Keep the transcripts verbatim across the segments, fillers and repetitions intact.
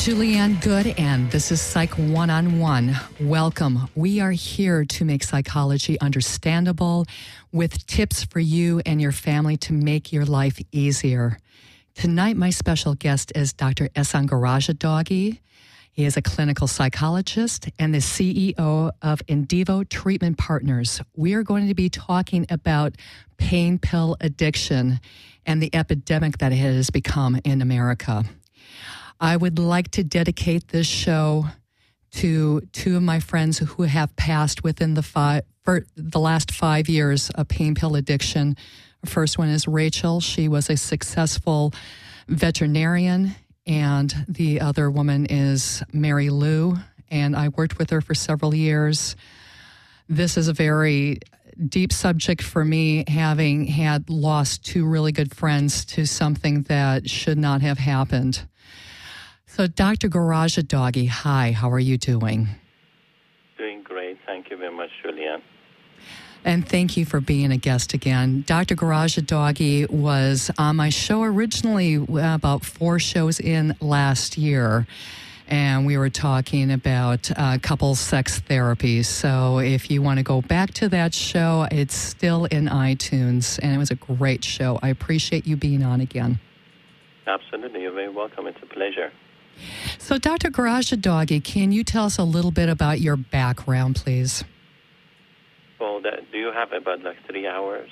Julianne Good, and this is Psych one-on-one. Welcome. We are here to make psychology understandable with tips for you and your family to make your life easier. Tonight, my special guest is Doctor Ehsan Garajadogi. He is a clinical psychologist and the C E O of Indivo Treatment Partners. We are going to be talking about pain pill addiction and the epidemic that it has become in America. I would like to dedicate this show to two of my friends who have passed within the five, for the last five years of pain pill addiction. The first one is Rachel. She was a successful veterinarian, and the other woman is Mary Lou, and I worked with her for several years. This is a very deep subject for me, having had lost two really good friends to something that should not have happened. So, Doctor Garajadogi, hi, how are you doing? Doing great. Thank you very much, Julianne. And thank you for being a guest again. Doctor Garajadogi was on my show originally about four shows in last year, and we were talking about uh, couples sex therapy. So if you want to go back to that show, it's still in iTunes, and it was a great show. I appreciate you being on again. Absolutely. You're very welcome. It's a pleasure. So, Doctor Garajadogi, can you tell us a little bit about your background, please? Well, that, do you have about like three hours?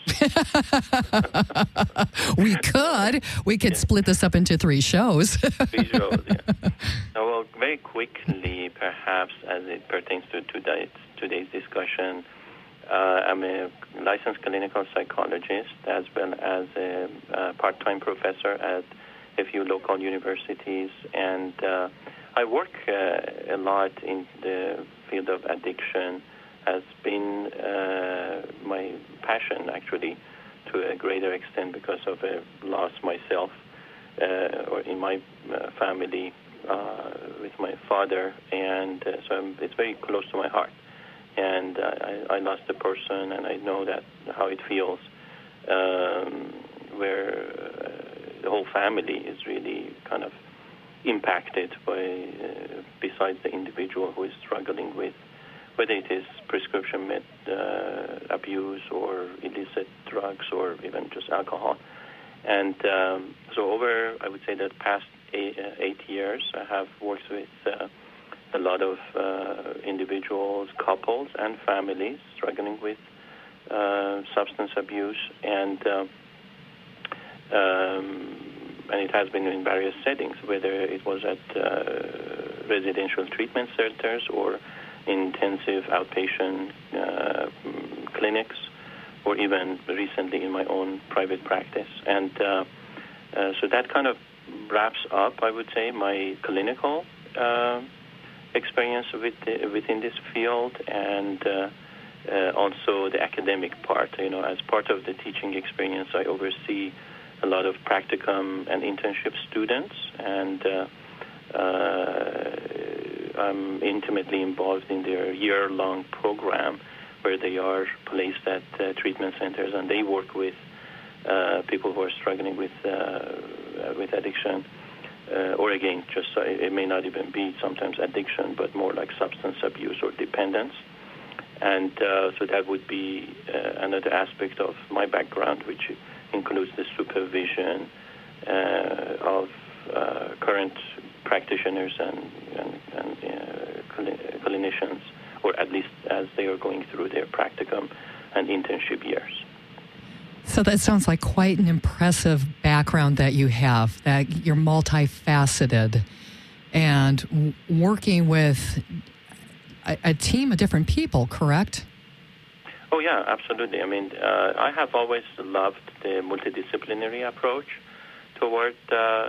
we could. We could yeah. split this up into three shows. three shows, yeah. So, well, very quickly, perhaps, as it pertains to today's, today's discussion, uh, I'm a licensed clinical psychologist as well as a, a part-time professor at a few local universities, and uh, I work uh, a lot in the field of addiction. Has been uh, my passion, actually, to a greater extent because of a loss myself uh, or in my uh, family uh, with my father, and uh, so I'm, it's very close to my heart. And uh, I, I lost a person, and I know that how it feels, um, where uh, the whole family is really kind of impacted by, uh, besides the individual who is struggling with, whether it is prescription med uh, abuse or illicit drugs or even just alcohol. And um, so over, I would say, the past eight, uh, eight years, I have worked with uh, a lot of uh, individuals, couples, and families struggling with uh, substance abuse, and uh, Um, and it has been in various settings, whether it was at uh, residential treatment centers or intensive outpatient uh, clinics, or even recently in my own private practice. And uh, uh, so that kind of wraps up, I would say, my clinical uh, experience with the, within this field, and uh, uh, also the academic part. You know, as part of the teaching experience, I oversee a lot of practicum and internship students, and uh, uh, I'm intimately involved in their year-long program where they are placed at uh, treatment centers, and they work with uh, people who are struggling with uh, with addiction, uh, or again, just uh, it may not even be sometimes addiction, but more like substance abuse or dependence. And uh, so that would be uh, another aspect of my background, which includes the supervision uh, of uh, current practitioners and, and, and uh, clinicians, or at least as they are going through their practicum and internship years. So that sounds like quite an impressive background that you have, that you're multifaceted and w- working with a, a team of different people, correct? Oh, yeah, absolutely. I mean, uh, I have always loved the multidisciplinary approach toward uh, uh,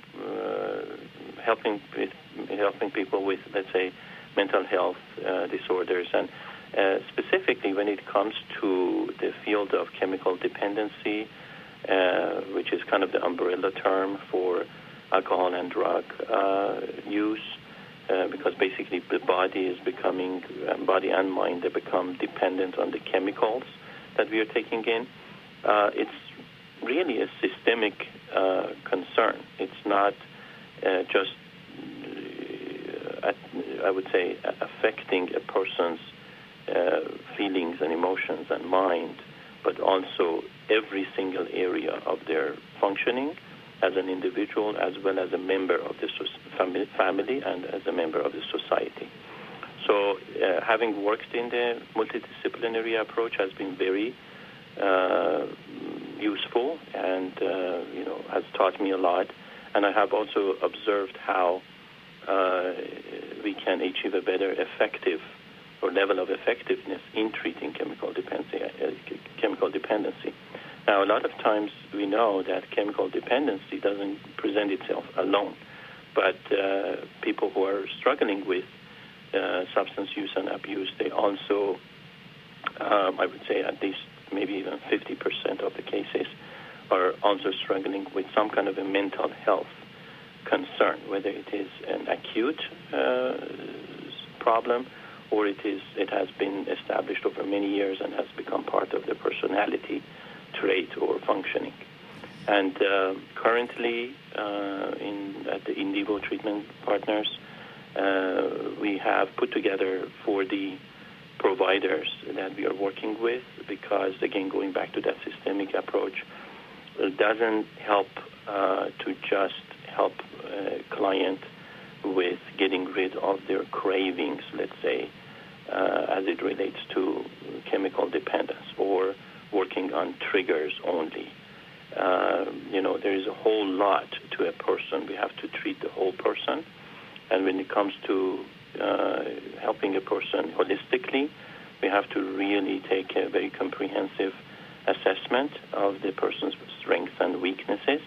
helping with, helping people with, let's say, mental health uh, disorders, and uh, specifically when it comes to the field of chemical dependency, uh, which is kind of the umbrella term for alcohol and drug uh, use. Uh, because basically the body is becoming, uh, body and mind, they become dependent on the chemicals that we are taking in. Uh, it's really a systemic uh, concern. It's not uh, just I would say, affecting a person's uh, feelings and emotions and mind, but also every single area of their functioning as an individual, as well as a member of the family and as a member of the society. So uh, having worked in the multidisciplinary approach has been very uh, useful and, uh, you know, has taught me a lot. And I have also observed how uh, we can achieve a better effective or level of effectiveness in treating chemical dependency. Uh, chemical dependency. Now, a lot of times we know that chemical dependency doesn't present itself alone, but uh, people who are struggling with uh, substance use and abuse, they also, um, I would say at least maybe even fifty percent of the cases, are also struggling with some kind of a mental health concern, whether it is an acute uh, problem or it is it has been established over many years and has become part of their personality trait or functioning. And uh, currently, uh, in at the Indivo Treatment Partners, uh, we have put together forty providers that we are working with, because, again, going back to that systemic approach, it doesn't help uh, to just help a client with getting rid of their cravings, let's say, uh, as it relates to chemical dependence, or working on triggers only. Uh, you know, there is a whole lot to a person. We have to treat the whole person. And when it comes to uh, helping a person holistically, we have to really take a very comprehensive assessment of the person's strengths and weaknesses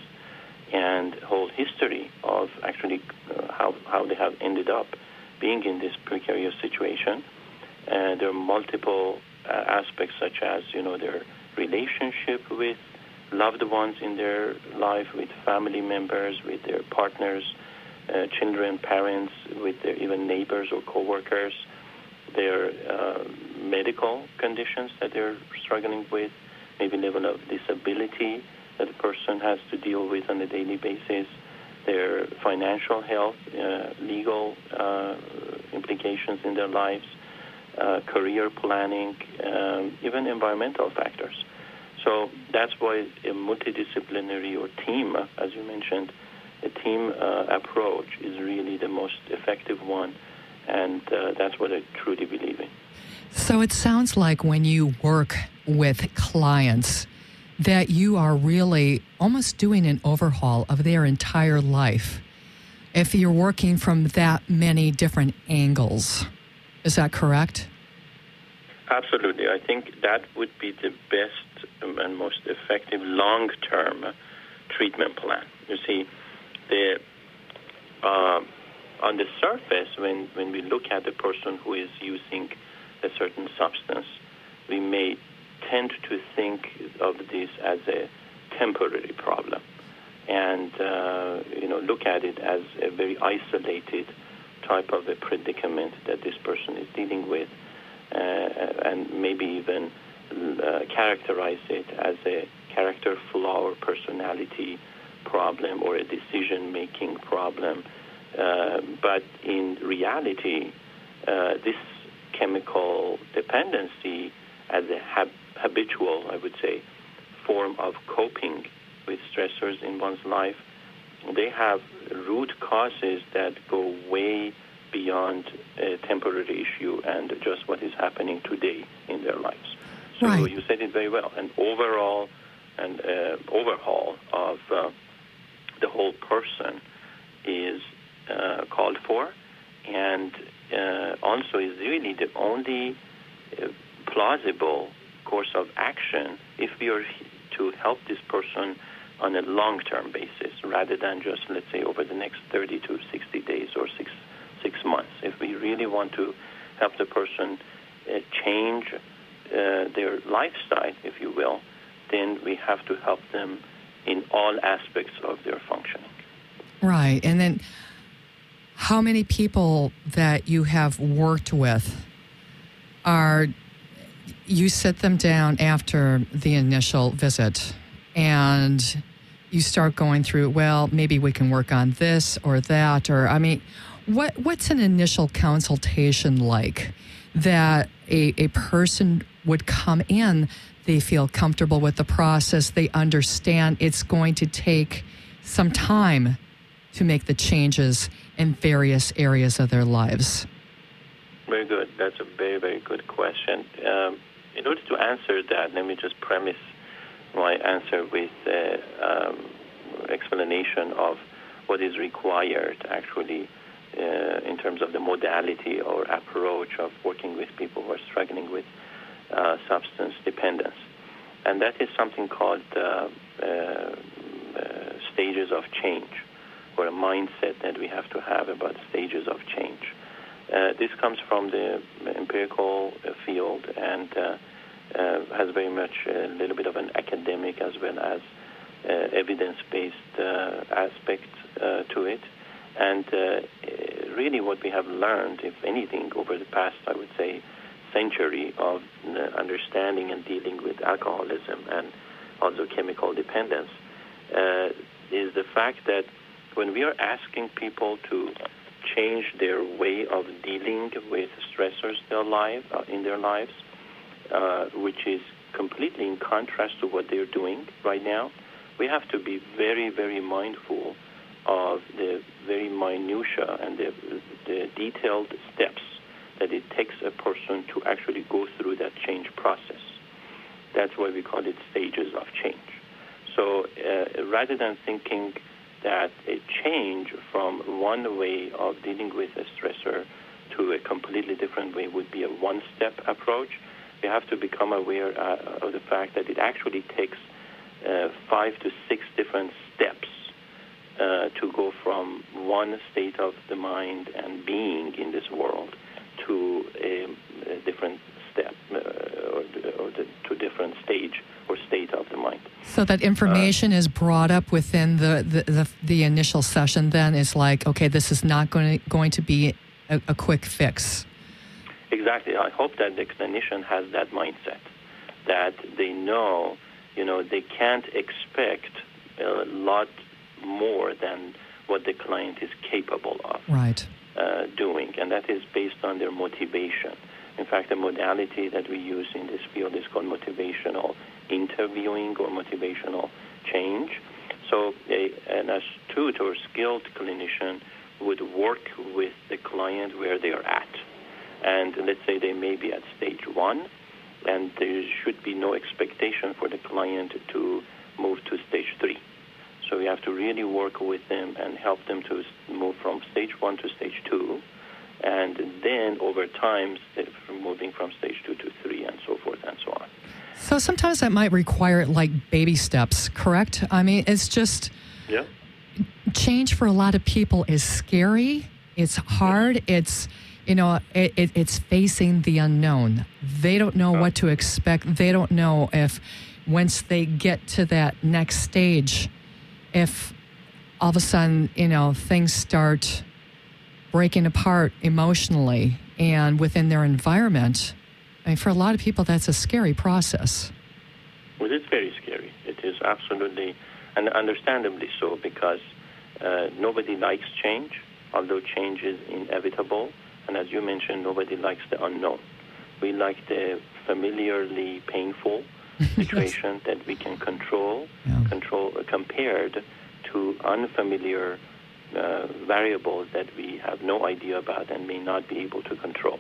and whole history of actually uh, how, how they have ended up being in this precarious situation. Uh, there are multiple uh, aspects, such as, you know, their relationship with loved ones in their life, with family members, with their partners, uh, children, parents, with their even neighbors or coworkers, their uh, medical conditions that they're struggling with, maybe level of disability that a person has to deal with on a daily basis, their financial health, uh, legal uh, implications in their lives, uh, career planning, um, even environmental factors. So that's why a multidisciplinary or team, as you mentioned, a team uh, approach is really the most effective one, and uh, that's what I truly believe in. So it sounds like when you work with clients that you are really almost doing an overhaul of their entire life, if you're working from that many different angles. Is that correct? Absolutely. I think that would be the best and most effective long-term treatment plan. You see, the uh, on the surface, when, when we look at the person who is using a certain substance, we may tend to think of this as a temporary problem, and uh, you know, look at it as a very isolated type of a predicament that this person is dealing with, uh, and maybe even uh, characterize it as a character flaw or personality problem or a decision-making problem. Uh, but in reality, uh, this chemical dependency as a hab- habitual, I would say, form of coping with stressors in one's life, they have root causes that go way beyond a temporary issue and just what is happening today in their lives. So right. You said it very well. An overall and uh, overhaul of uh, the whole person is uh, called for, and uh, also is really the only uh, plausible course of action if we are to help this person on a long-term basis, rather than just, let's say, over the next thirty to sixty days or six six months. If we really want to help the person uh, change uh, their lifestyle, if you will, then we have to help them in all aspects of their functioning. Right. And then how many people that you have worked with are, you sit them down after the initial visit and you start going through, well, maybe we can work on this or that, or, I mean, what what's an initial consultation like that a, a person would come in, they feel comfortable with the process, they understand it's going to take some time to make the changes in various areas of their lives? Very good. That's a very, very good question. Um, in order to answer that, let me just premise my answer with uh, um, explanation of what is required actually uh, in terms of the modality or approach of working with people who are struggling with uh, substance dependence. And that is something called uh, uh, uh, stages of change, or a mindset that we have to have about stages of change. Uh, this comes from the empirical uh, field and uh, uh, has very much a little bit of an academic as well as uh, evidence-based uh, aspect uh, to it. And uh, really what we have learned, if anything, over the past, I would say, century of uh, understanding and dealing with alcoholism and also chemical dependence uh, is the fact that when we are asking people to change their way of dealing with stressors their life, uh, in their lives, uh, which is completely in contrast to what they're doing right now, we have to be very, very mindful of the very minutiae and the, the detailed steps that it takes a person to actually go through that change process. That's why we call it stages of change. So uh, rather than thinking that a change from one way of dealing with a stressor to a completely different way would be a one-step approach, we have to become aware uh, of the fact that it actually takes uh, five to six different steps uh, to go from one state of the mind and being in this world to a, a different step uh, or, or the, to a different stage or state of the mind. So that information uh, is brought up within the, the, the, the initial session then is like, okay, this is not going to, going to be a, a quick fix. Exactly. I hope that the clinician has that mindset, that they know, you know, they can't expect a lot more than what the client is capable of right. uh, doing, and that is based on their motivation. In fact, the modality that we use in this field is called motivational interviewing or motivational change. So a, an astute or skilled clinician would work with the client where they are at. And let's say they may be at stage one, and there should be no expectation for the client to move to stage three. So we have to really work with them and help them to move from stage one to stage two, and then over time, moving from stage two to three, and so forth and so on. So sometimes that might require like baby steps, correct? I mean, it's just yeah. Change for a lot of people is scary. It's hard. It's you know, it, it, it's facing the unknown. They don't know what to expect. They don't know if once they get to that next stage, if all of a sudden, you know, things start breaking apart emotionally and within their environment. I mean, for a lot of people, that's a scary process. Well, it's very scary. It is absolutely, and understandably so, because uh, nobody likes change, although change is inevitable. And as you mentioned, nobody likes the unknown. We like the familiarly painful situation yes. that we can control, yeah. control uh, compared to unfamiliar uh, variables that we have no idea about and may not be able to control.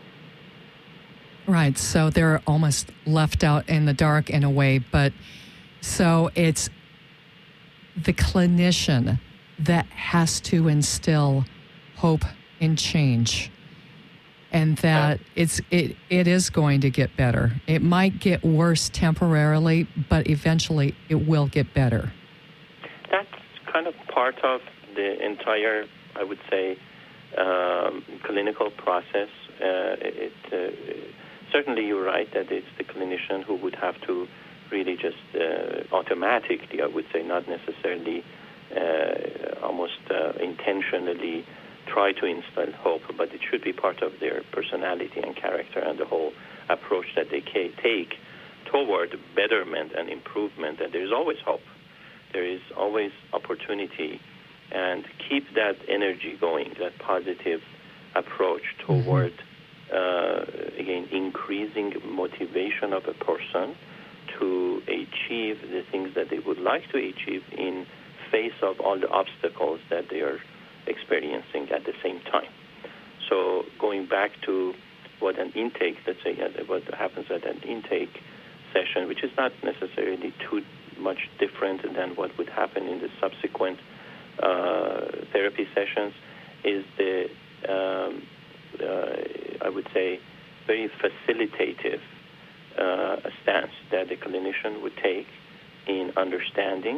Right. So they're almost left out in the dark in a way. But so it's the clinician that has to instill hope and change. And that it's it it is going to get better. It might get worse temporarily, but eventually it will get better. That's kind of part of the entire, I would say, um, clinical process. Uh, it uh, certainly you're right that it's the clinician who would have to really just uh, automatically, I would say, not necessarily, uh, almost uh, intentionally try to instill hope, but it should be part of their personality and character and the whole approach that they take toward betterment and improvement. And there is always hope. There is always opportunity and keep that energy going, that positive approach toward, mm-hmm. uh, again, increasing motivation of a person to achieve the things that they would like to achieve in face of all the obstacles that they are experiencing at the same time. So going back to what an intake, let's say, what happens at an intake session, which is not necessarily too much different than what would happen in the subsequent uh, therapy sessions, is the, um, uh, I would say, very facilitative uh, stance that the clinician would take in understanding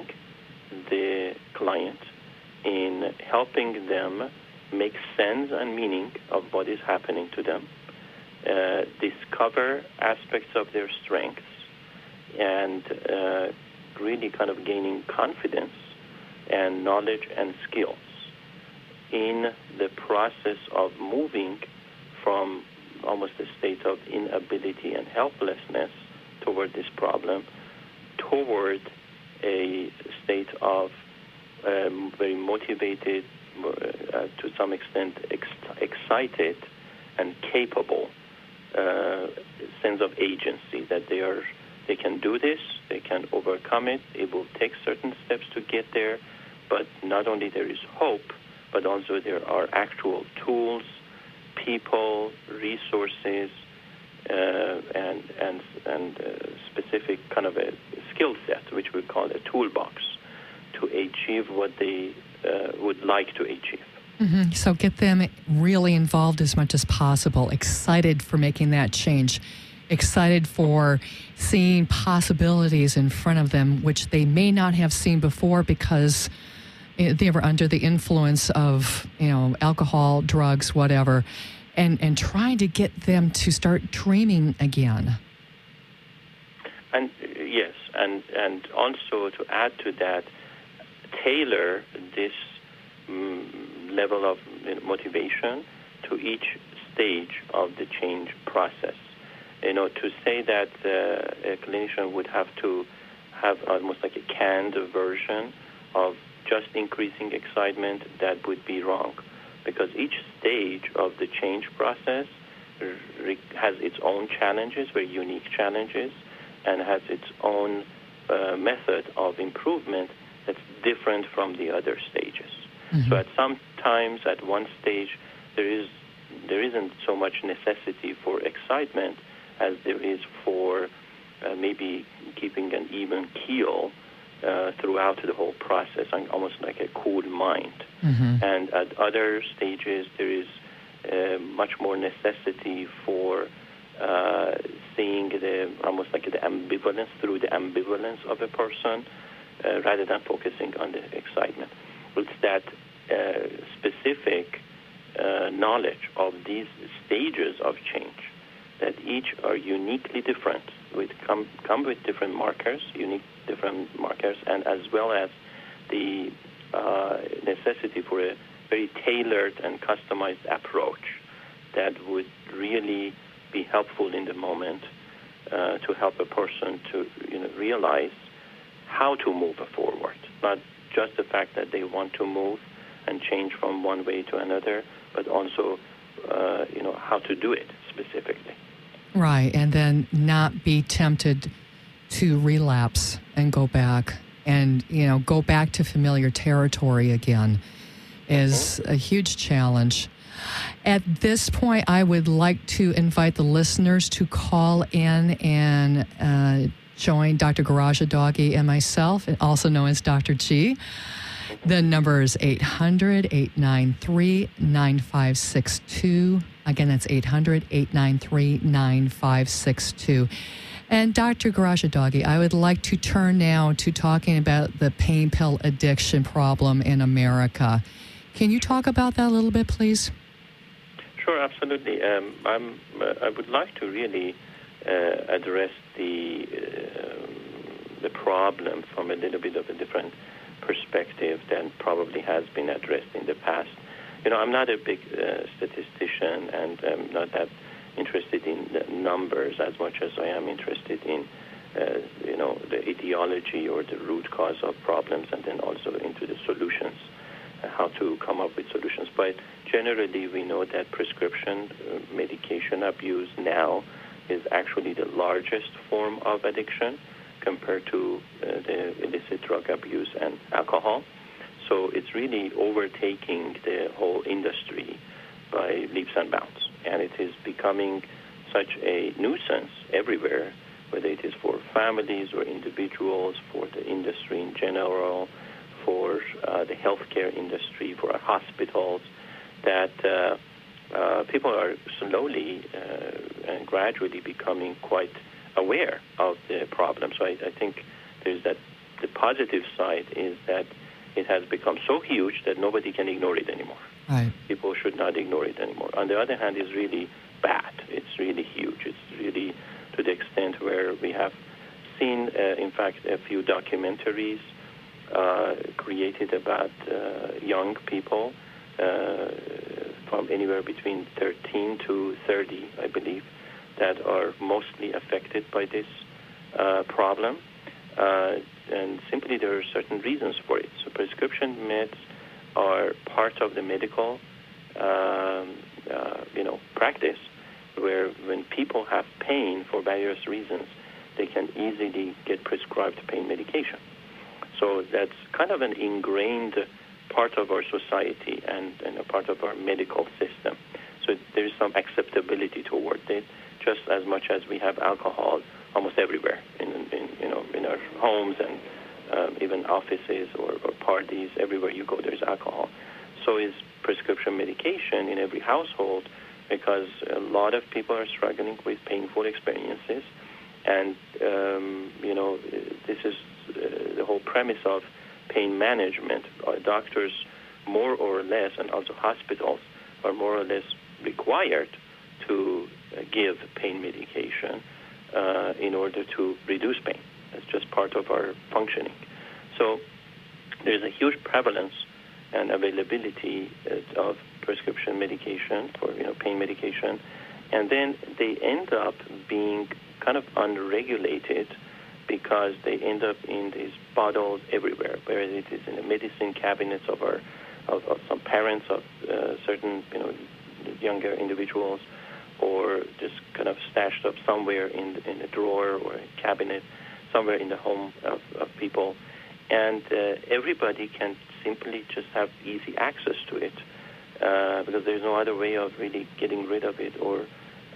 the client, in helping them make sense and meaning of what is happening to them, uh, discover aspects of their strengths, and uh, really kind of gaining confidence and knowledge and skills in the process of moving from almost a state of inability and helplessness toward this problem toward a state of um, very motivated, uh, to some extent ex- excited and capable uh, sense of agency, that they are they can do this, they can overcome it, it will take certain steps to get there, but not only there is hope, but also there are actual tools, people, resources, uh, and and and uh, specific kind of a skill set, which we call a toolbox, to achieve what they uh, would like to achieve. Mm-hmm. So get them really involved as much as possible, excited for making that change, excited for seeing possibilities in front of them, which they may not have seen before because they were under the influence of, you know, alcohol, drugs, whatever, and, and trying to get them to start dreaming again. And yes, and, and also to add to that, tailor this um, level of motivation to each stage of the change process. You know, to say that uh, a clinician would have to have almost like a canned version of just increasing excitement, that would be wrong, because each stage of the change process re- has its own challenges, very unique challenges, and has its own uh, method of improvement that's different from the other stages. Mm-hmm. So at some times, at one stage, there is there isn't so much necessity for excitement as there is for uh, maybe keeping an even keel uh, throughout the whole process, almost like a cool mind. Mm-hmm. And at other stages, there is uh, much more necessity for uh, seeing the almost like the ambivalence, through the ambivalence of a person, uh, rather than focusing on the excitement. It's that uh, specific uh, knowledge of these stages of change, that each are uniquely different, with come, come with different markers, unique different markers, and as well as the uh, necessity for a very tailored and customized approach that would really be helpful in the moment uh, to help a person to, you know, realize how to move forward, not just the fact that they want to move and change from one way to another, but also, uh, you know, how to do it specifically. Right, and then not be tempted to relapse and go back and, you know, go back to familiar territory again is mm-hmm. a huge challenge. At this point, I would like to invite the listeners to call in and uh, join Doctor Garajadogi and myself, also known as Doctor G. The number is eight hundred, eight nine three, nine five six two. Again, that's eight hundred, eight nine three, nine five six two. And Doctor Garajadogi, I would like to turn now to talking about the pain pill addiction problem in America. Can you talk about that a little bit, please? Sure, absolutely. Um, I'm, uh, I would like to really uh, address the uh, the problem from a little bit of a different perspective than probably has been addressed in the past. You know, I'm not a big uh, statistician, and I'm not that interested in the numbers as much as I am interested in, uh, you know, the etiology or the root cause of problems, and then also into the solutions how to come up with solutions. But generally, we know that prescription uh, medication abuse now is actually the largest form of addiction compared to uh, the illicit drug abuse and alcohol. So it's really overtaking the whole industry by leaps and bounds. And it is becoming such a nuisance everywhere, whether it is for families or individuals, for the industry in general, for uh, the healthcare industry, for our hospitals, that uh, uh, people are slowly uh, and gradually becoming quite aware of the problem. So I, I think there's that. The positive side is that it has become so huge that nobody can ignore it anymore. Right. People should not ignore it anymore. On the other hand, it's really bad. It's really huge. It's really to the extent where we have seen, uh, in fact, a few documentaries uh, created about uh, young people uh, from anywhere between thirteen to thirty, I believe, that are mostly affected by this uh, problem. Uh, and simply there are certain reasons for it. So prescription meds are part of the medical um, uh, you know, practice, where when people have pain for various reasons, they can easily get prescribed pain medication. So that's kind of an ingrained part of our society and, and a part of our medical system. So there is some acceptability toward it, just as much as we have alcohol almost everywhere, in, in you know, in our homes and um, even offices or, or parties. Everywhere you go, there's alcohol. So is prescription medication in every household, because a lot of people are struggling with painful experiences. And, um, you know, this is uh, the whole premise of pain management. Our doctors, more or less, and also hospitals, are more or less required to uh, give pain medication uh, in order to reduce pain. It's just part of our functioning. So there's a huge prevalence and availability uh, of prescription medication for, you know, pain medication. And then they end up being kind of unregulated because they end up in these bottles everywhere, whether it is in the medicine cabinets of our of, of some parents of uh, certain, you know, younger individuals, or just kind of stashed up somewhere in the, in a drawer or a cabinet, somewhere in the home of, of people. And uh, everybody can simply just have easy access to it uh, because there's no other way of really getting rid of it or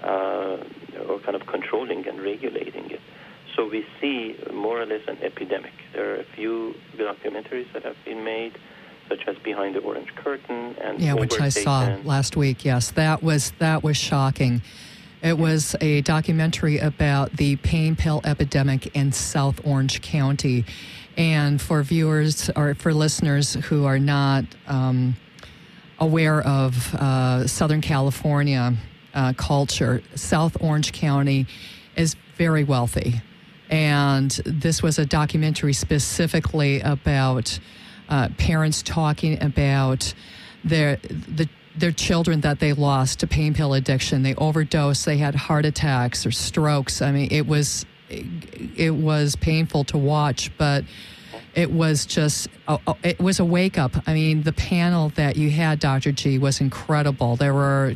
uh, or kind of controlling and regulating it. So we see more or less an epidemic. There are a few documentaries that have been made, such as Behind the Orange Curtain and yeah, which I saw last week. Yes, that was that was shocking. It was a documentary about the pain pill epidemic in South Orange County. And for viewers or for listeners who are not um, aware of uh, Southern California uh, culture, South Orange County is very wealthy. And this was a documentary specifically about uh, parents talking about their the their children that they lost to pain pill addiction. They overdosed. They had heart attacks or strokes. I mean, it was it was painful to watch, but it was just it was a wake up. I mean, the panel that you had, Doctor G, was incredible. There were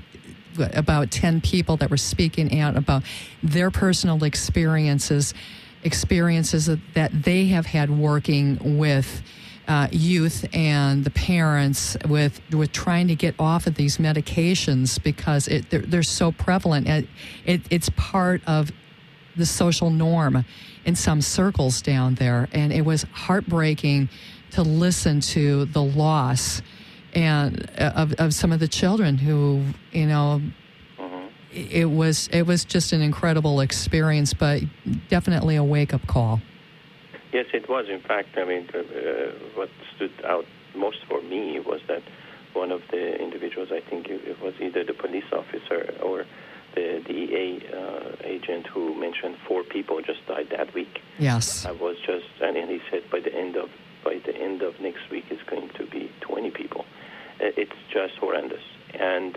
about ten people that were speaking out about their personal experiences, experiences that they have had working with uh, youth and the parents with with trying to get off of these medications because it, they're, they're so prevalent. It, it, it's part of the social norm in some circles down there, and it was heartbreaking to listen to the loss and of, of some of the children who, you know, mm-hmm. it was it was just an incredible experience, but definitely a wake-up call. Yes, it was. In fact, I mean, uh, what stood out most for me was that one of the individuals, I think it was either the police officer or the D E A uh, agent, who mentioned four people just died that week. Yes, I was just, and he said by the end of by the end of next week it's going to be twenty people. It's just horrendous. And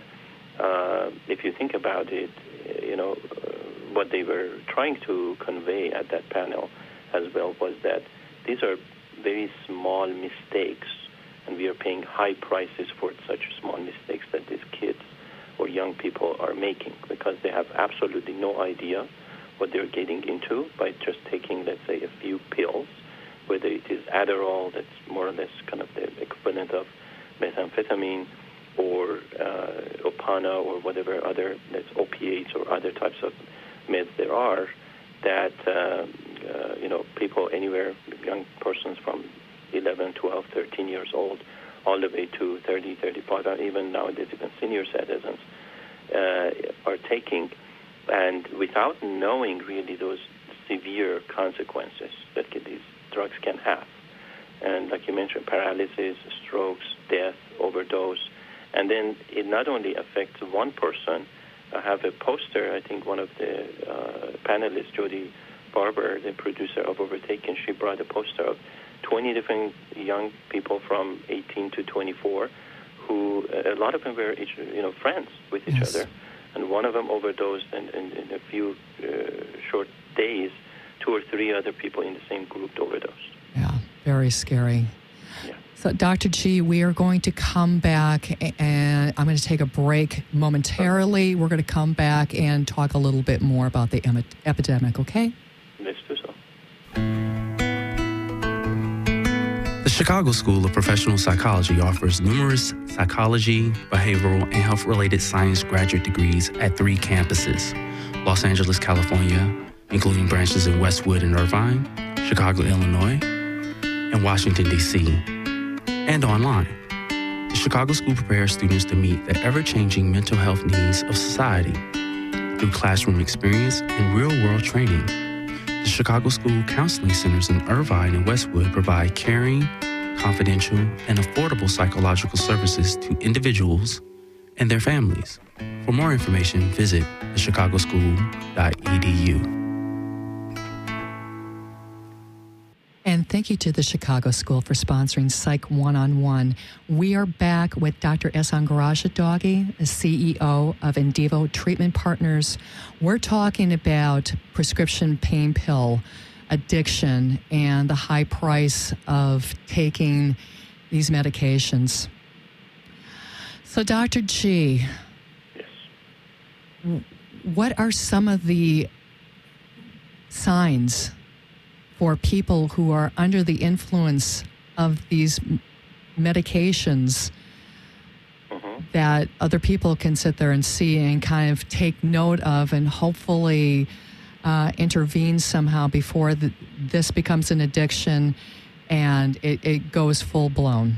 uh, if you think about it, you know, uh, what they were trying to convey at that panel as well was that these are very small mistakes and we are paying high prices for such small mistakes that these kids or young people are making because they have absolutely no idea what they're getting into by just taking, let's say, a few pills, whether it is Adderall, that's more or less kind of the equivalent of methamphetamine, or uh, Opana, or whatever other, that's opiates or other types of meds there are, that, uh, uh, you know, people anywhere, young persons from eleven, twelve, thirteen years old, all the way to thirty, thirty-five, or even nowadays even senior citizens, uh, are taking, and without knowing really those severe consequences that these drugs can have. And like you mentioned, paralysis, strokes, death, overdose. And then it not only affects one person. I have a poster, I think one of the uh, panelists, Jody Barber, the producer of Overtaken, she brought a poster of twenty different young people from eighteen to twenty-four who, a lot of them were each, you know, friends with each Yes. other. And one of them overdosed, and in a few uh, short days, two or three other people in the same group overdosed. Yeah, very scary. Yeah. So, Doctor G, we are going to come back, and I'm going to take a break momentarily. We're going to come back and talk a little bit more about the em- epidemic, okay? Let's do so. The Chicago School of Professional Psychology offers numerous psychology, behavioral, and health-related science graduate degrees at three campuses: Los Angeles, California, including branches in Westwood and Irvine, Chicago, Illinois, and Washington, D C, and online. The Chicago School prepares students to meet the ever-changing mental health needs of society through classroom experience and real-world training. The Chicago School Counseling Centers in Irvine and Westwood provide caring, confidential, and affordable psychological services to individuals and their families. For more information, visit the chicago school dot e d u. And thank you to the Chicago School for sponsoring Psych One-on-One. We are back with Doctor Ehsan Gharashidaghi, the C E O of Indivo Treatment Partners. We're talking about prescription pain pill addiction and the high price of taking these medications. So, Doctor G, Yes. what are some of the signs for people who are under the influence of these medications Mm-hmm. that other people can sit there and see and kind of take note of and hopefully uh, intervene somehow before the, this becomes an addiction and it, it goes full-blown?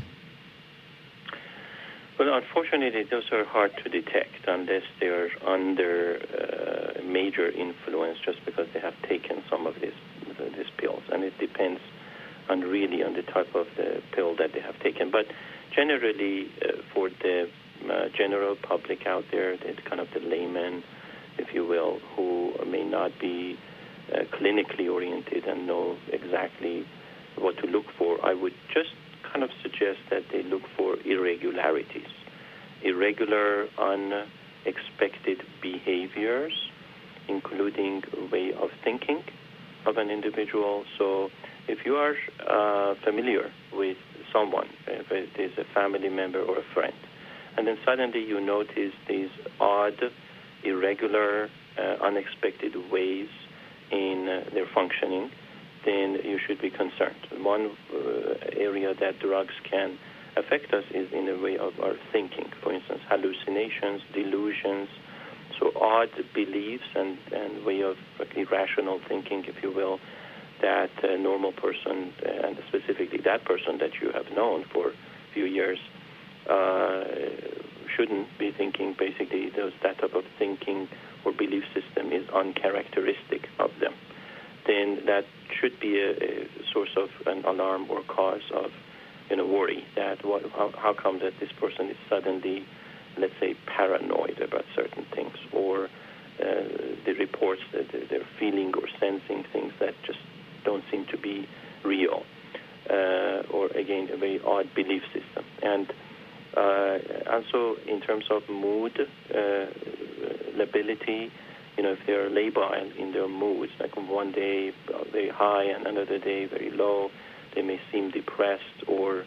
Well, unfortunately, those are hard to detect unless they are under uh, major influence just because they have taken some of these these pills, and it depends on really on the type of the pill that they have taken. But generally, uh, for the uh, general public out there, the kind of the layman, if you will, who may not be uh, clinically oriented and know exactly what to look for, I would just kind of suggest that they look for irregularities, irregular, unexpected behaviors, including way of thinking of an individual. So if you are uh, familiar with someone, if it is a family member or a friend, and then suddenly you notice these odd, irregular, uh, unexpected ways in uh, their functioning, then you should be concerned. One uh, area that drugs can affect us is in the way of our thinking. For instance, hallucinations, delusions, so odd beliefs and, and way of irrational thinking, if you will, that a normal person, and specifically that person that you have known for a few years, uh, shouldn't be thinking. Basically, those, that type of thinking or belief system is uncharacteristic of them. Then that should be a, a source of an alarm or cause of, you know, worry. That what, how, how come that this person is suddenly, let's say, paranoid about certain things, or uh, the reports that they're feeling or sensing things that just don't seem to be real, uh, or again, a very odd belief system. And uh, also in terms of mood uh, lability, you know, if they're labile in their moods, like one day very high and another day very low, they may seem depressed or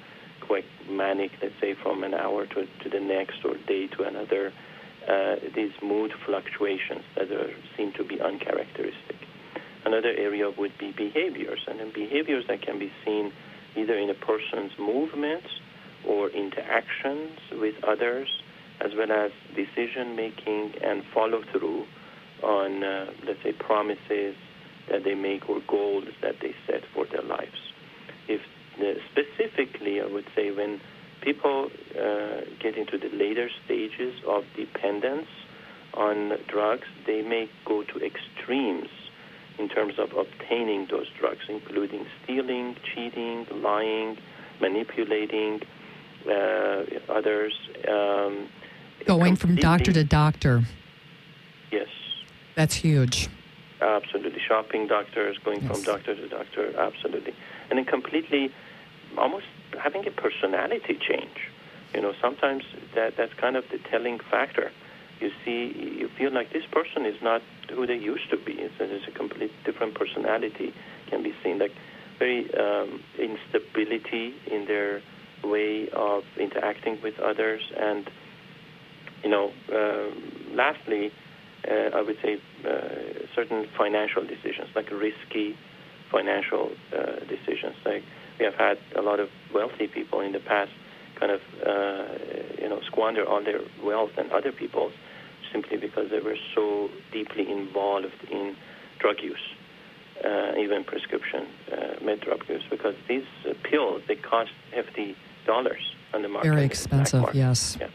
quite manic, let's say from an hour to, to the next or day to another, uh, these mood fluctuations that are, seem to be uncharacteristic. Another area would be behaviors, and then behaviors that can be seen either in a person's movements or interactions with others, as well as decision-making and follow-through on, uh, let's say, promises that they make or goals that they set for their lives. If uh, specifically, I would say when people uh, get into the later stages of dependence on drugs, they may go to extremes in terms of obtaining those drugs, including stealing, cheating, lying, manipulating uh, others. Um, Going from doctor to doctor. Yes. That's huge. Absolutely. Shopping doctors, going yes. from doctor to doctor, absolutely. And then completely, almost having a personality change. You know, sometimes that, that's kind of the telling factor. You see, you feel like this person is not who they used to be. It's, there's a complete different personality can be seen, like very um, instability in their way of interacting with others. And, you know, uh, lastly, uh, I would say uh, certain financial decisions, like risky financial uh, decisions. Like we have had a lot of wealthy people in the past kind of, uh, you know, squander all their wealth and other people's simply because they were so deeply involved in drug use, uh, even prescription uh, med drug use, because these uh, pills, they cost hefty dollars on the market. Very expensive, market. yes. Yeah.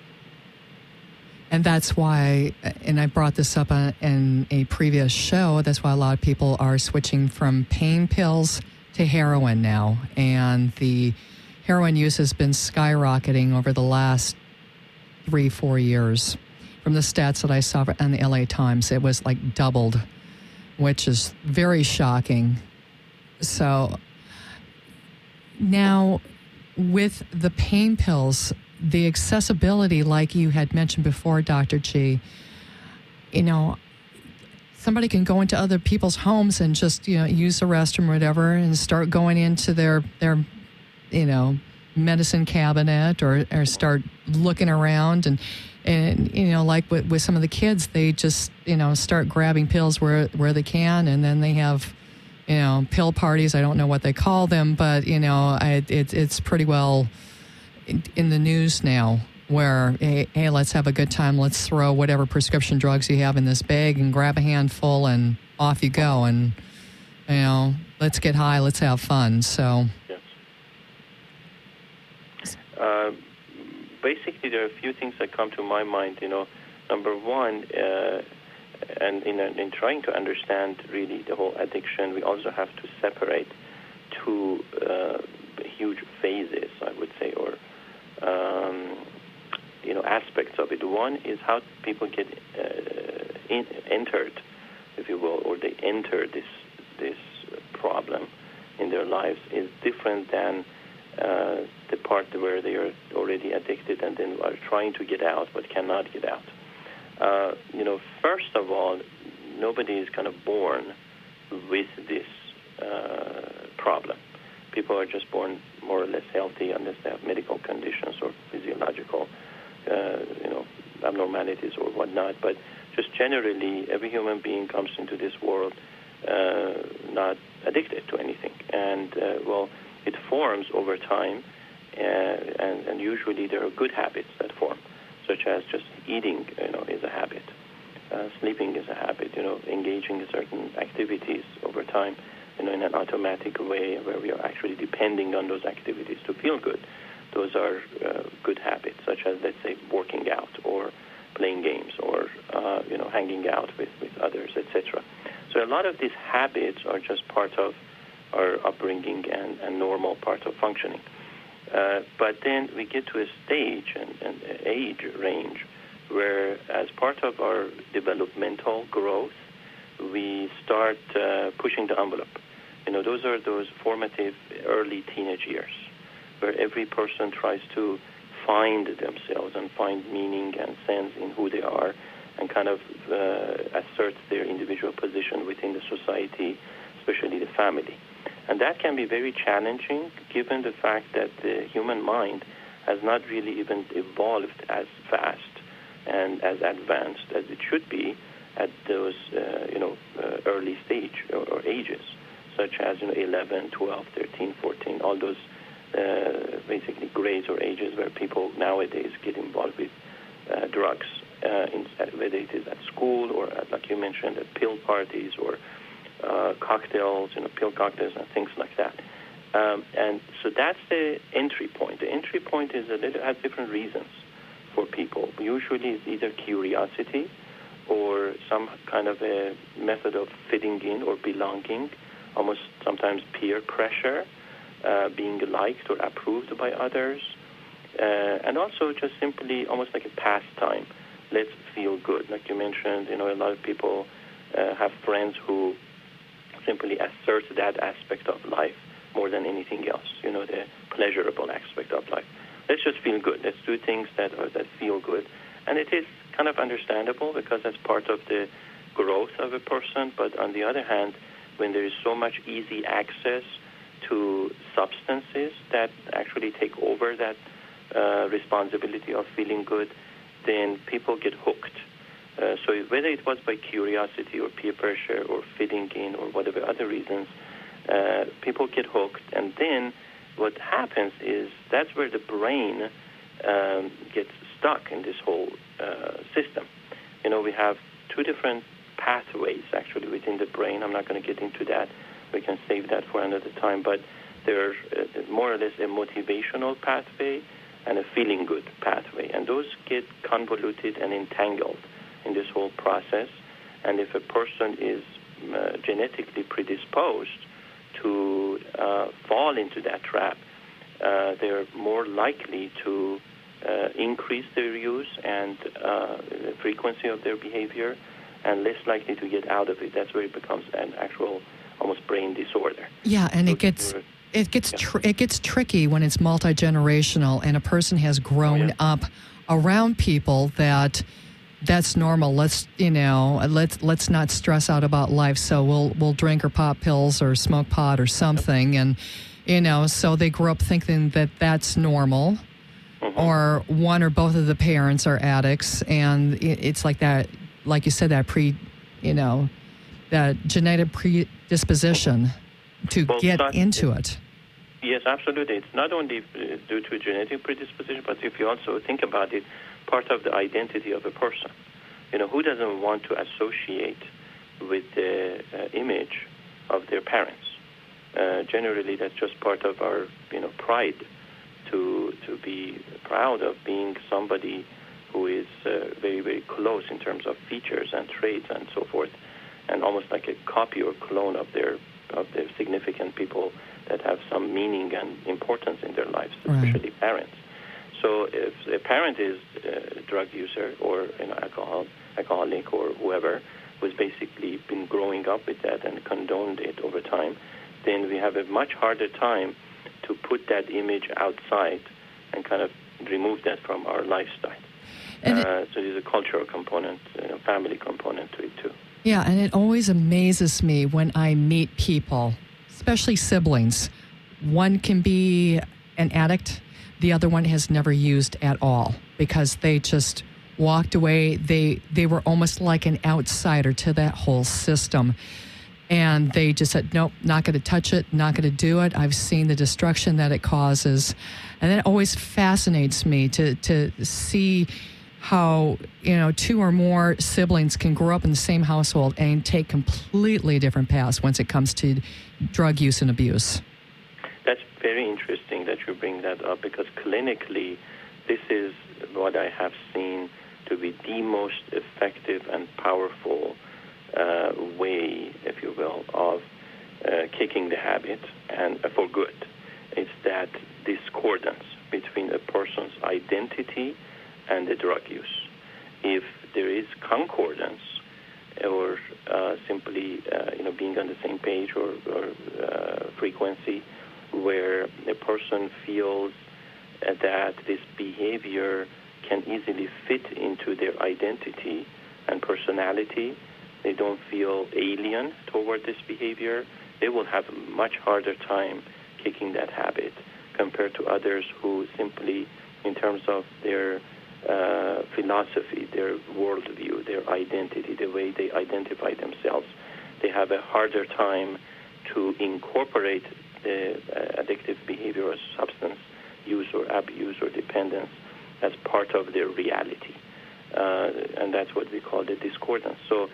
And that's why, and I brought this up in a previous show, that's why a lot of people are switching from pain pills to heroin now. And the heroin use has been skyrocketing over the last three, four years. From the stats that I saw in the L A Times, it was like doubled, which is very shocking. So now with the pain pills, the accessibility, like you had mentioned before, Doctor G, you know, somebody can go into other people's homes and just, you know, use the restroom or whatever and start going into their, their you know, medicine cabinet or, or start looking around and, and you know, like with, with some of the kids, they just, you know, start grabbing pills where, where they can, and then they have, you know, pill parties. I don't know what they call them, but, you know, I, it, it's pretty well in, in the news now where, hey, hey, let's have a good time. Let's throw whatever prescription drugs you have in this bag and grab a handful and off you go. And, you know, let's get high. Let's have fun. So. Yes. Uh, basically, there are a few things that come to my mind. You know, number one, uh, and in, in trying to understand really the whole addiction, we also have to separate two uh, huge phases, I would say, or um, you know, aspects of it. One is how people get uh, in, entered, if you will, or they enter this this problem in their lives is different than uh, the part where they are already addicted and then are trying to get out but cannot get out. Uh, you know, first of all, nobody is kind of born with this uh, problem. People are just born more or less healthy unless they have medical conditions or physiological, uh, you know, abnormalities or whatnot. But just generally, every human being comes into this world uh, not addicted to anything. And, uh, well, it forms over time, uh, and, and usually there are good habits that form, such as just eating, you know, is a habit. Uh, sleeping is a habit, you know, engaging in certain activities over time, you know, in an automatic way where we are actually depending on those activities to feel good. Those are uh, good habits, such as, let's say, working out or playing games or, uh, you know, hanging out with, with others, et cetera. So a lot of these habits are just part of our upbringing and, and normal part of functioning. Uh, but then we get to a stage and, and age range where, as part of our developmental growth, we start uh, pushing the envelope. You know, those are those formative early teenage years where every person tries to find themselves and find meaning and sense in who they are and kind of uh, assert their individual position within the society, especially the family. And that can be very challenging given the fact that the human mind has not really even evolved as fast and as advanced as it should be at those, uh, you know, uh, early stage or, or ages, such as, you know, eleven, twelve, thirteen, fourteen, all those uh, basically grades or ages where people nowadays get involved with uh, drugs, uh, in, whether it is at school or, at, like you mentioned, at pill parties or uh, cocktails, you know, pill cocktails and things like that. Um, and so that's the entry point. The entry point is a little, has different reasons for people. Usually it's either curiosity or some kind of a method of fitting in or belonging, almost sometimes peer pressure, uh, being liked or approved by others, uh, and also just simply almost like a pastime. Let's feel good. Like you mentioned, you know, a lot of people uh, have friends who simply assert that aspect of life more than anything else, you know, the pleasurable aspect of life. Let's just feel good. Let's do things that are, that feel good. And it is kind of understandable because that's part of the growth of a person. But on the other hand, when there is so much easy access to substances that actually take over that uh, responsibility of feeling good, then people get hooked. Uh, so whether it was by curiosity or peer pressure or fitting in or whatever other reasons, uh, people get hooked. And then what happens is that's where the brain um, gets stuck in this whole uh, system. You know, we have two different pathways actually within the brain. I'm not going to get into that. We can save that for another time. But there's uh, more or less a motivational pathway and a feeling good pathway. And those get convoluted and entangled in this whole process. And if a person is uh, genetically predisposed to uh, fall into that trap, uh, they're more likely to uh, increase their use and uh, the frequency of their behavior, and less likely to get out of it. That's where it becomes an actual, almost brain disorder. Yeah, and it gets it gets tr- it gets tricky when it's multi-generational, and a person has grown oh, yeah. up around people that that's normal. Let's you know let's let's not stress out about life. So we'll we'll drink or pop pills or smoke pot or something, and you know so they grow up thinking that that's normal. Mm-hmm. Or one or both of the parents are addicts, and it's like that. Like you said, that pre, you know, that genetic predisposition to well, get not, into it. Yes, absolutely. It's not only due to genetic predisposition, but if you also think about it, part of the identity of a person. You know, who doesn't want to associate with the uh, image of their parents? Uh, generally, that's just part of our, you know, pride to to be proud of being somebody who is uh, very, very close in terms of features and traits and so forth, and almost like a copy or clone of their of their significant people that have some meaning and importance in their lives, especially right. parents. So if a parent is a drug user or you know alcohol alcoholic or whoever who's basically been growing up with that and condoned it over time, then we have a much harder time to put that image outside and kind of remove that from our lifestyle. Uh, so there's a cultural component, you know, family component to it too. Yeah, and it always amazes me when I meet people, especially siblings. One can be an addict, the other one has never used at all because they just walked away. They they were almost like an outsider to that whole system. And they just said, nope, not going to touch it, not going to do it. I've seen the destruction that it causes. And it always fascinates me to to see how, you know, two or more siblings can grow up in the same household and take completely different paths once it comes to drug use and abuse. That's very interesting that you bring that up because clinically, this is what I have seen to be the most effective and powerful uh, way, if you will, of uh, kicking the habit and uh, for good. It's that discordance between a person's identity and the drug use. If there is concordance, or uh, simply uh, you know being on the same page or, or uh, frequency, where the person feels uh, that this behavior can easily fit into their identity and personality, they don't feel alien toward this behavior. they will have a much harder time kicking that habit compared to others who simply, in terms of their uh, philosophy, their worldview, their identity, the way they identify themselves, they have a harder time to incorporate the uh, addictive behavior or substance use or abuse or dependence as part of their reality. Uh, and that's what we call the discordance. So,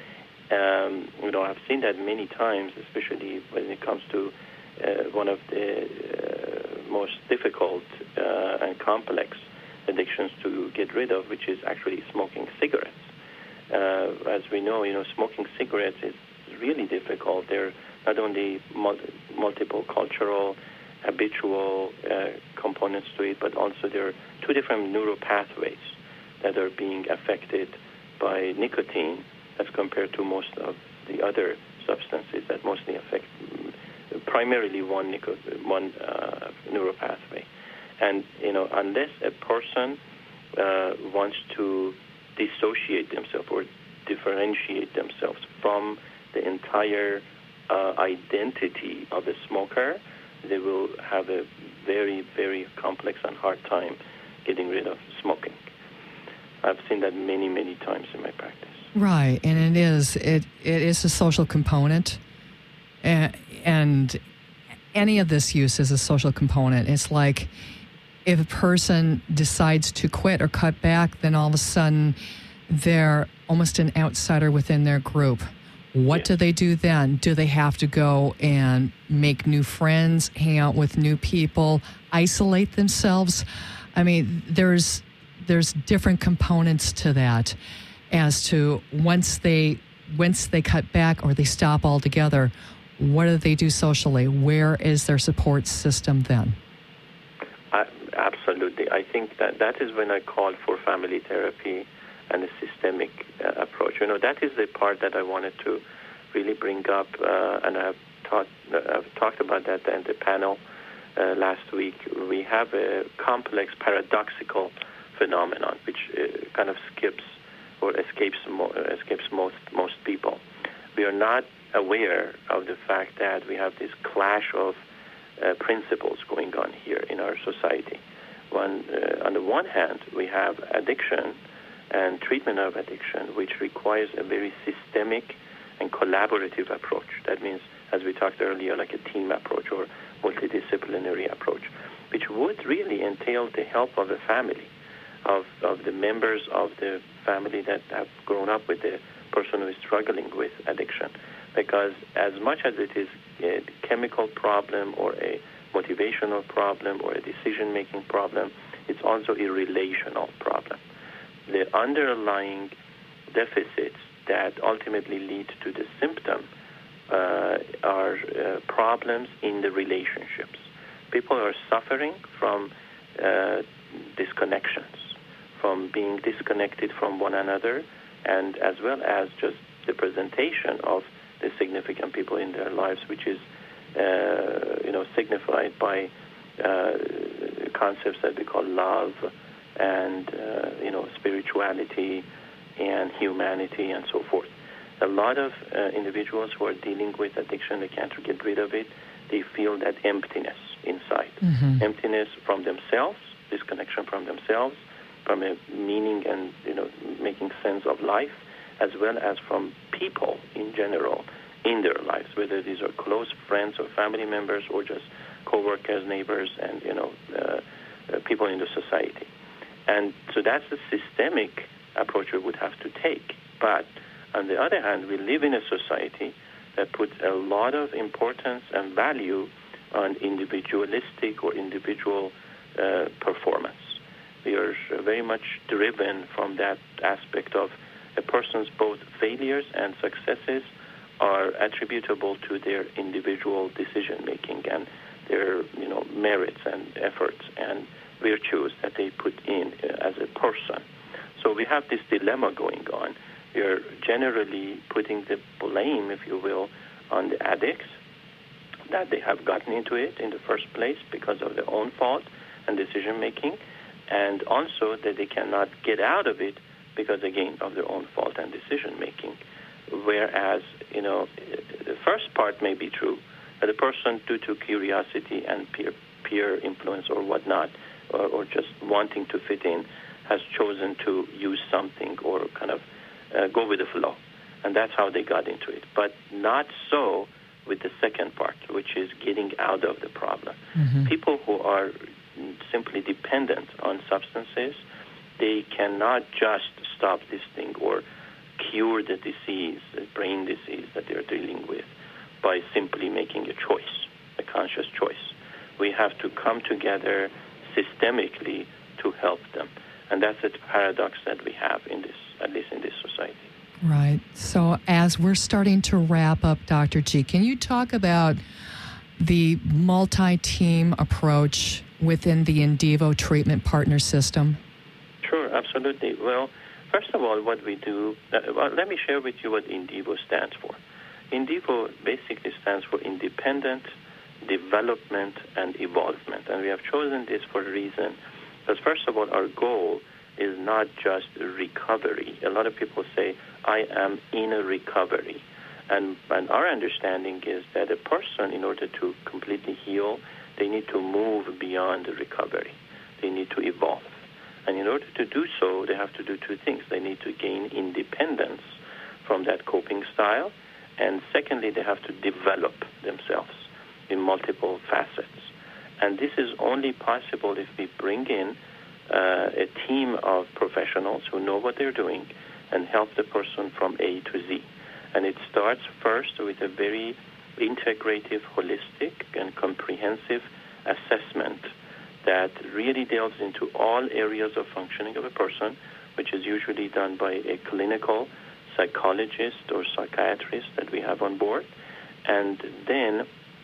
um, you know, I've seen that many times, especially when it comes to uh, one of the uh, most difficult uh, and complex addictions to get rid of, which is actually smoking cigarettes. Uh, as we know, you know, smoking cigarettes is really difficult. There are not only mul- multiple cultural, habitual uh, components to it, but also there are two different neural pathways that are being affected by nicotine as compared to most of the other substances that mostly affect primarily one nico- one uh, neural pathway. And, you know, unless a person uh, wants to dissociate themselves or differentiate themselves from the entire uh, identity of a smoker, they will have a very, very complex and hard time getting rid of smoking. I've seen that many, many times in my practice. Right, and it is it it is a social component, and, and any of this use is a social component. It's like if a person decides to quit or cut back, then all of a sudden they're almost an outsider within their group. What yes. do they do then? Do they have to go and make new friends, hang out with new people, isolate themselves? I mean, there's there's different components to that as to once they once they cut back or they stop altogether, what do they do socially? Where is their support system then? Uh, absolutely. I think that that is when I call for family therapy and a systemic uh, approach. You know, that is the part that I wanted to really bring up, uh, and I've, taught, uh, I've talked about that in the panel uh, last week. We have a complex, paradoxical phenomenon which uh, kind of skips or escapes mo- escapes most most people. We are not aware of the fact that we have this clash of uh, principles going on here in our society. One, uh, on the one hand, we have addiction and treatment of addiction, which requires a very systemic and collaborative approach. That means, as we talked earlier, like a team approach or multidisciplinary approach, which would really entail the help of a family, of, of the members of the family that have grown up with the person who is struggling with addiction. Because as much as it is a chemical problem or a motivational problem or a decision-making problem, it's also a relational problem. The underlying deficits that ultimately lead to the symptom uh, are uh, problems in the relationships. People are suffering from uh, disconnections, from being disconnected from one another, and as well as just the presentation of the significant people in their lives, which is, uh, you know, signified by uh, concepts that we call love and, uh, you know, spirituality and humanity and so forth. A lot of uh, individuals who are dealing with addiction, they can't get rid of it. They feel that emptiness inside. Mm-hmm. Emptiness from themselves, disconnection from themselves, from a meaning and, you know, making sense of life, as well as from people in general in their lives, whether these are close friends or family members or just co-workers, neighbors, and, you know, uh, uh, people in the society. And so that's the systemic approach we would have to take. But on the other hand, we live in a society that puts a lot of importance and value on individualistic or individual uh, performance. We are very much driven from that aspect of a person's both failures and successes are attributable to their individual decision-making and their, you know, merits and efforts and virtues that they put in as a person. So we have this dilemma going on. We are generally putting the blame, if you will, on the addicts, that they have gotten into it in the first place because of their own fault and decision-making, and also that they cannot get out of it because, again, of their own fault and decision-making. Whereas, you know, the first part may be true. But the person, due to curiosity and peer peer influence or whatnot, or, or just wanting to fit in, has chosen to use something or kind of uh, go with the flow. And that's how they got into it. But not so with the second part, which is getting out of the problem. Mm-hmm. People who are simply dependent on substances, they cannot just stop this thing or cure the disease, the brain disease that they're dealing with, by simply making a choice, a conscious choice. We have to come together systemically to help them. And that's a paradox that we have in this, at least in this society. Right. So as we're starting to wrap up, Doctor G, can you talk about the multi-team approach within the Indivo treatment partner system? Sure, absolutely. Well, first of all, what we do, uh, well, let me share with you what Indivo stands for. Indivo basically stands for Independent Development and Evolvement. And we have chosen this for a reason. Because first of all, our goal is not just recovery. A lot of people say, I am in a recovery. And, and our understanding is that a person, in order to completely heal, they need to move beyond the recovery. They need to evolve. And in order to do so, they have to do two things. They need to gain independence from that coping style. And secondly, they have to develop themselves in multiple facets. And this is only possible if we bring in uh, a team of professionals who know what they're doing and help the person from A to Z. And it starts first with a very integrative, holistic, and comprehensive assessment that really delves into all areas of functioning of a person, which is usually done by a clinical psychologist or psychiatrist that we have on board. And then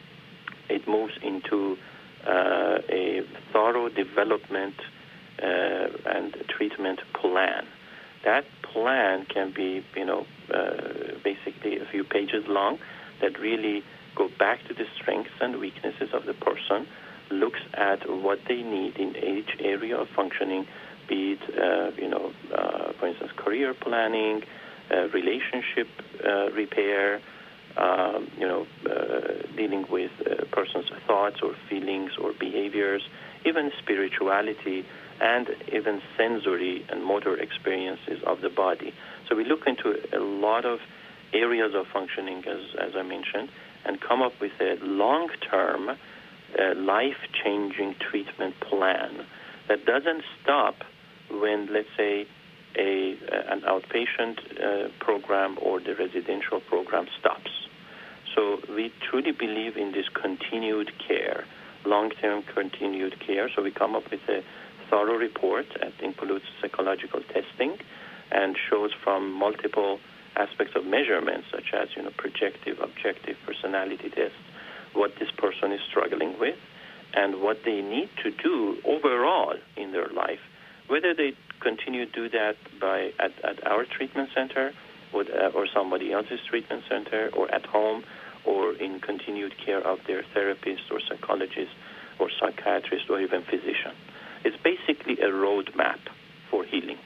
it moves into uh, a thorough development uh, and treatment plan. That plan can be, you know, uh, basically a few pages long that really go back to the strengths and weaknesses of the person, looks at what they need in each area of functioning, be it, uh, you know, uh, for instance, career planning, uh, relationship uh, repair, um, you know, uh, dealing with a person's thoughts or feelings or behaviors, even spirituality, and even sensory and motor experiences of the body. So we look into a lot of areas of functioning, as, as I mentioned, and come up with a long-term, uh, life-changing treatment plan that doesn't stop when, let's say, a, uh, an outpatient uh, program or the residential program stops. So we truly believe in this continued care, long-term continued care. So we come up with a thorough report that includes psychological testing and shows from multiple aspects of measurements, such as, you know, projective, objective, personality tests, what this person is struggling with, and what they need to do overall in their life, whether they continue to do that by at, at our treatment center or, uh, or somebody else's treatment center, or at home, or in continued care of their therapist or psychologist or psychiatrist or even physician. It's basically a roadmap for healing.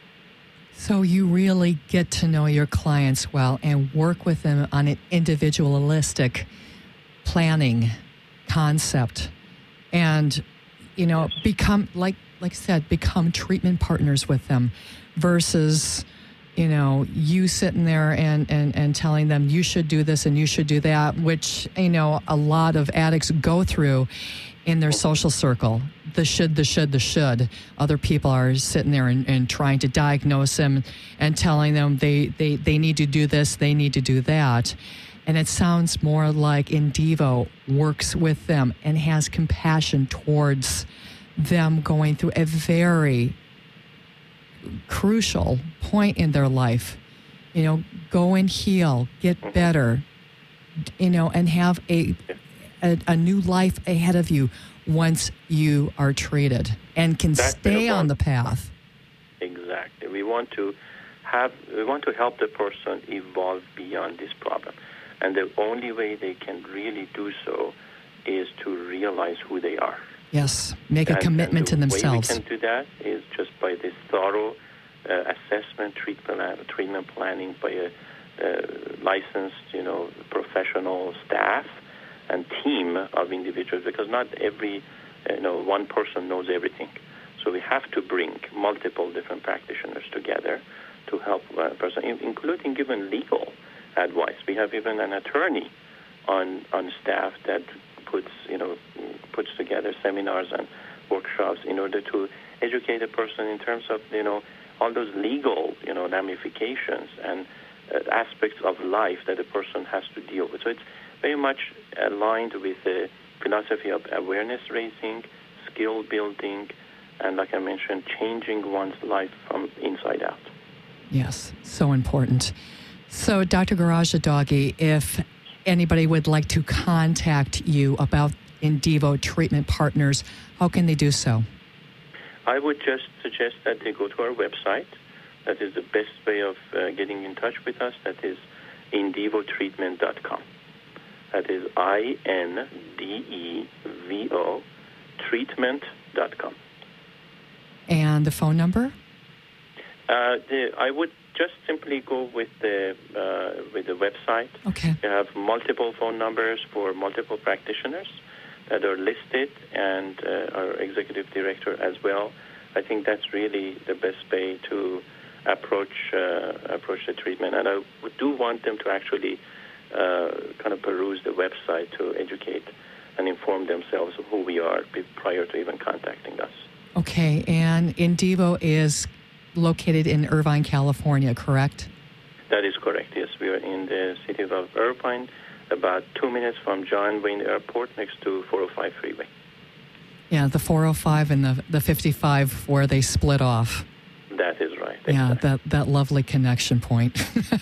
So you really get to know your clients well and work with them on an individualistic planning concept, and, you know, yes. become, like like I said, become treatment partners with them versus, you know, you sitting there and, and, and telling them you should do this and you should do that, which, you know, a lot of addicts go through in their social circle. The should, the should, the should. Other people are sitting there and, and trying to diagnose them and telling them they, they, they need to do this, they need to do that. And it sounds more like Indivo works with them and has compassion towards them going through a very crucial point in their life. You know, go and heal, get better, you know, and have a, a, a new life ahead of you once you are treated and can That's stay on the path. Exactly. We want to have, we want to help the person evolve beyond this problem. And the only way they can really do so is to realize who they are. Yes, make a and, commitment and to themselves. The way we can do that is just by this thorough uh, assessment, treatment, treatment planning by a uh, licensed, you know, professional staff and team of individuals, because not every, you know, one person knows everything. So we have to bring multiple different practitioners together to help a person, including even legal advice. We have even an attorney on on staff that puts, you know, puts together seminars and workshops in order to educate a person in terms of, you know, all those legal, you know, ramifications and uh, aspects of life that a person has to deal with. So it's very much aligned with the philosophy of awareness raising, skill building, and like I mentioned, changing one's life from inside out. Yes, so important. So, Doctor Gharajadaghi, if anybody would like to contact you about Indivo Treatment Partners, how can they do so? I would just suggest that they go to our website. That is the best way of uh, getting in touch with us. That is indivo treatment dot com. That is I N D E V O treatment dot com. And the phone number? Uh, the, I would just simply go with the uh, with the website. Okay. We have multiple phone numbers for multiple practitioners that are listed, and uh, our executive director as well. I think that's really the best way to approach uh, approach the treatment. And I do want them to actually uh, kind of peruse the website to educate and inform themselves of who we are prior to even contacting us. Okay, and Indivo is located in Irvine, California, correct? That is correct, yes. We are in the city of Irvine, about two minutes from John Wayne Airport, next to four oh five freeway. Yeah, the four oh five and the, the fifty-five where they split off. That is right. Yeah, exactly. that, that lovely connection point.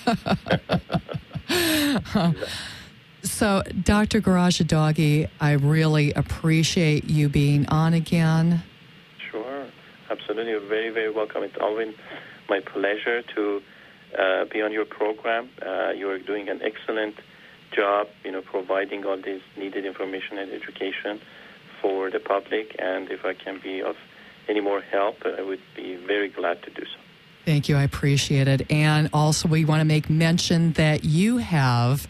So, Doctor Gharajadaghi, I really appreciate you being on again. Sure, absolutely. You're very, very welcome. It's always my pleasure to uh, be on your program. Uh, you're doing an excellent job, you know, providing all this needed information and education for the public. And if I can be of any more help, I would be very glad to do so. Thank you. I appreciate it. And also, we want to make mention that you have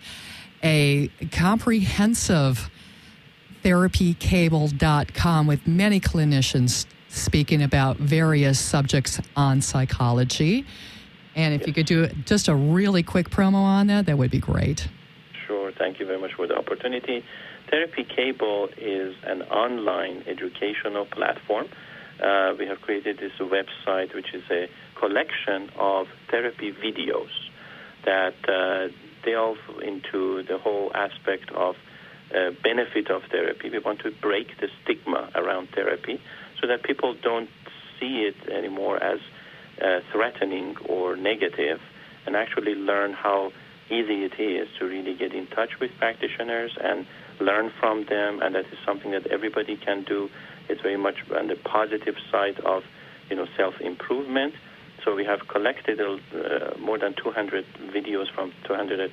a comprehensive therapy cable dot com with many clinicians speaking about various subjects on psychology. And if yes. you could do just a really quick promo on that, that would be great. Sure. Thank you very much for the opportunity. Therapy Cable is an online educational platform. Uh, we have created this website, which is a collection of therapy videos that uh, delve into the whole aspect of uh, benefit of therapy. We want to break the stigma around therapy so that people don't see it anymore as uh, threatening or negative, and actually learn how easy it is to really get in touch with practitioners and learn from them, and that is something that everybody can do. It's very much on the positive side of, you know, self-improvement. So we have collected uh, more than two hundred videos from two hundred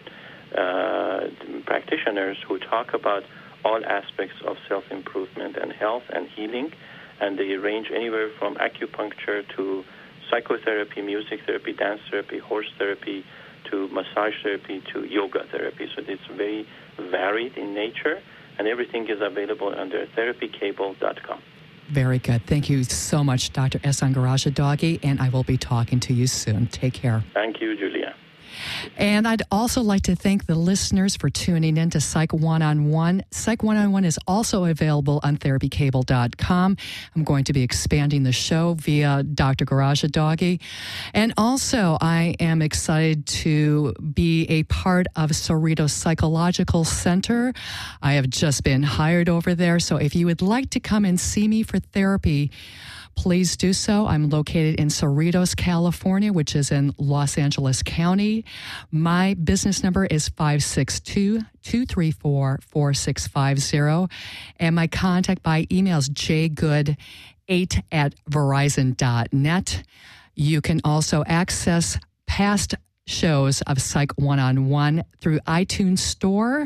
uh, practitioners who talk about all aspects of self-improvement and health and healing, and they range anywhere from acupuncture to psychotherapy, music therapy, dance therapy, horse therapy, to massage therapy, to yoga therapy. So it's very varied in nature, and everything is available under therapy cable dot com. Very good. Thank you so much, Doctor Ehsan Gharajadaghi, and I will be talking to you soon. Take care. Thank you, Julia. And I'd also like to thank the listeners for tuning in to Psych one-on-one. Psych one-on-one is also available on therapy cable dot com. I'm going to be expanding the show via Doctor Gharajadaghi. And also, I am excited to be a part of Cerritos Psychological Center. I have just been hired over there, so if you would like to come and see me for therapy, please do so. I'm located in Cerritos, California, which is in Los Angeles County. My business number is five six two, two three four, four six five zero. And my contact by email is j good eight at verizon dot net. You can also access past shows of Psych one-on-one through iTunes Store,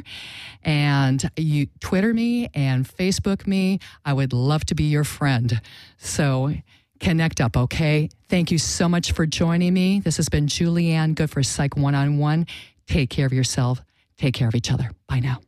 and you Twitter me and Facebook me. I would love to be your friend. So connect up, okay? Thank you so much for joining me. This has been Julianne Good for Psych one-on-one. Take care of yourself. Take care of each other. Bye now.